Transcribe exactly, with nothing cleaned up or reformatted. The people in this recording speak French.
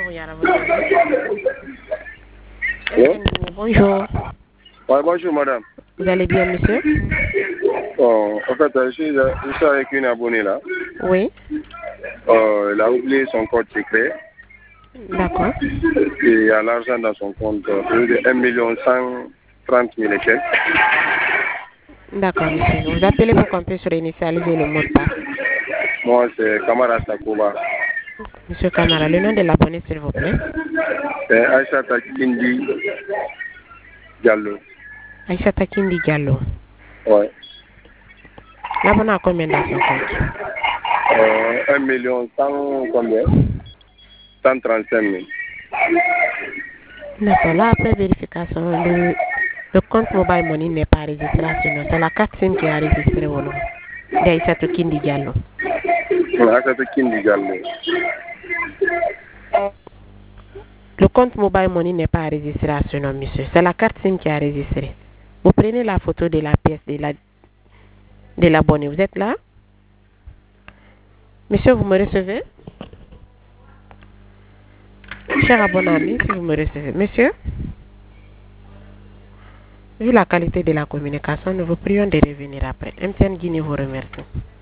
Oui. Bonjour. Ouais, bonjour, madame. Vous allez bien, monsieur? Oh, en fait, je suis, je suis avec une abonnée là. Oui. Euh, elle a oublié son code secret. D'accord. Et il y a l'argent dans son compte. C'est un million cent trente mille et quelques. D'accord, monsieur. Vous appelez pour qu'on puisse réinitialiser le mot de passe. Moi, c'est Kamara Sakouba. Monsieur Kamara, le nom de l'abonné, s'il vous plaît. C'est Aïssata Kindi Diallo. Aïssata Kindi Diallo. Ouais. L'abonné a combien dans son compte? Euh, un million cent combien? cent trente-cinq mille. D'accord. Là, après vérification, le, le compte Mobile Money n'est pas enregistré à ce nom. C'est la carte SIM qui est enregistrée au nom d'Aïssata Kindi Diallo. Aïssata Kindi Diallo. Le compte Mobile Money n'est pas enregistré à ce nom, monsieur. C'est la carte SIM qui est enregistrée. Vous prenez la photo de la pièce de la de l'abonné. Vous êtes là? Monsieur, vous me recevez? Cher abonné, si vous me recevez. Monsieur? Vu la qualité de la communication, nous vous prions de revenir après. M T N Guinée vous remercie.